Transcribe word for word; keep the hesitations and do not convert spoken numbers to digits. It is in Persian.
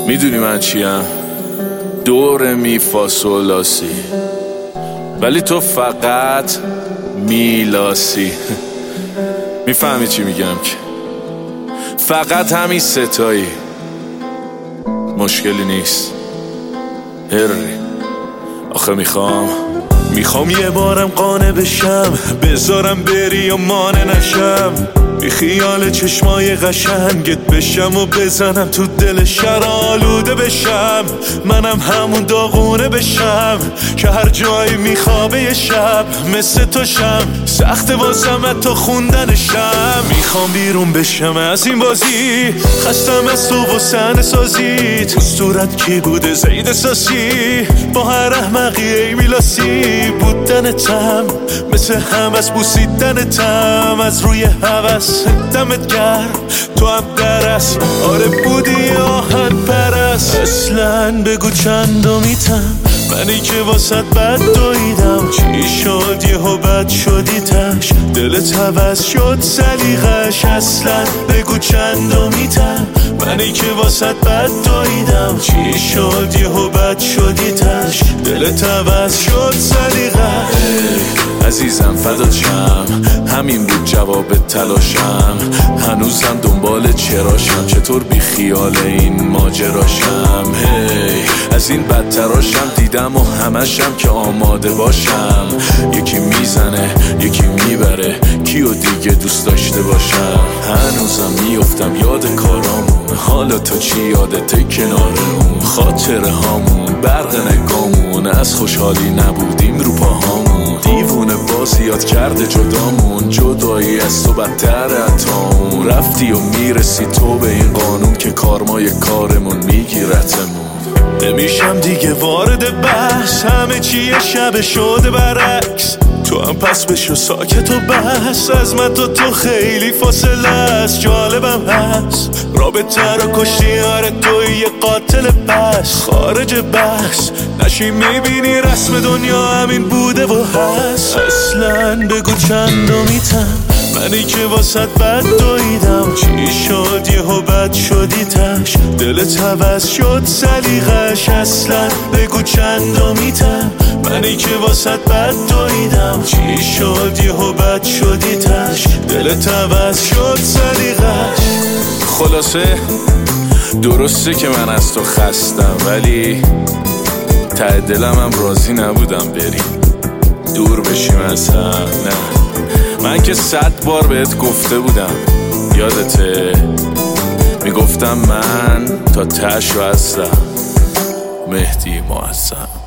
میدونی من چیم؟ دور می فاصولاسی، ولی تو فقط میلاسی. میفهمی چی میگم که فقط همین ستایی، مشکلی نیست. هری آخه میخوام میخوام یه بارم قانع بشم، بذارم بری و مانع نشم، بی خیال چشمای قشنگت بشم و بزنم تو دل شهر آلوده بشم. منم همون داغونه بشم که هر جایی میخوابه یه شب مثل تو شم. سخت واسم تا خوندنشم، میخوام بیرون بشم از این بازی، خستم از تو و صحنه سازی. تو صورت کی بوده زید ساسی، با هر احمقی ای میلاسی. بودنتم مثل همس، بوسیدنتم از روی هوس. دمت گرم تو هم درست، آره بودی آهن پرست. اصلا بگو چندمیتم منی که واسط بد دویدم. چی شد یهو بد شدی تش، دلت هوس شد سلیقش. اصلا بگو چندمیتم منی که واسط بد دویدم. چی شد یهو بد شدی تش، دلت هوس شد سلیقش. عزیزم فدات شم، همین بود جواب تلاشم. هنوزم دنبال چراشم، چطور بی خیال این ماجراشم. هی از این بدتراشم دیدم و همشم که آماده باشم. یکی میزنه یکی میبره، کیو دیگه دوست داشته باشم. هنوزم میافتم یاد کارامون، حالا تو چی یادته کنارمون. خاطره هامون برق نگامون، از خوشحالی نبودیم رو پاهامون. دیوونه باز یاد کرده جدامون، جدایی از تو بدتر عطامون. رفتی و میرسی تو به این قانون که کارمای کارمون میگیرتمون. نمیشم دیگه وارد بحث، همه چیه شب شده برعکس. تو هم پس بشو ساکت و بس، از من تو تو خیلی فاصله است. جالبم هست رابطه رو کشتی، آره توی یه قاتل پس. خارج بحث نشی میبینی رسم دنیا همین بوده و هست. اصلا بگو چندمیتم منی که واسط بد دویدم. چی شد یهو بد شدی تش، دلت هوس شد سلیقش. اصلا بگو چندمیتم منی که واسط بد دویدم. چی شد یهو بد شدی تش، دلت هوس شد سلیقش. خلاصه درسته که من از تو خستم، ولی ته دلم هم راضی نبودم بریم دور بشیم از هم. نه من که صد بار بهت گفته بودم، یادته؟ میگفتم من تا ته‌شو هستم، مهدی معظم.